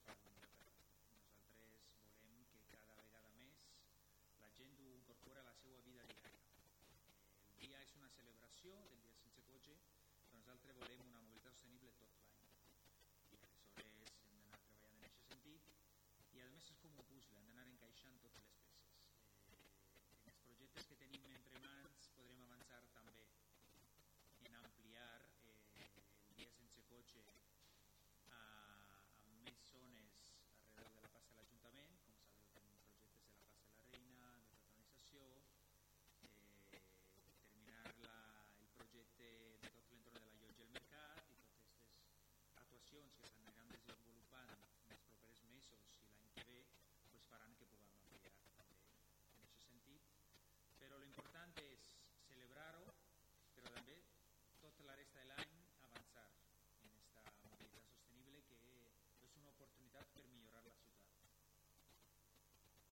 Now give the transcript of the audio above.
fa el millor per nosaltres. Volem que cada vegada més la gent ho incorpora a la seva vida diària. El dia és una celebració del dia sense cotxe, però nosaltres volem una mobilitat sostenible tot l'any. I aleshores hem d'anar treballant en aquest sentit i a més és com un puzzle, hem d'anar encaixant totes les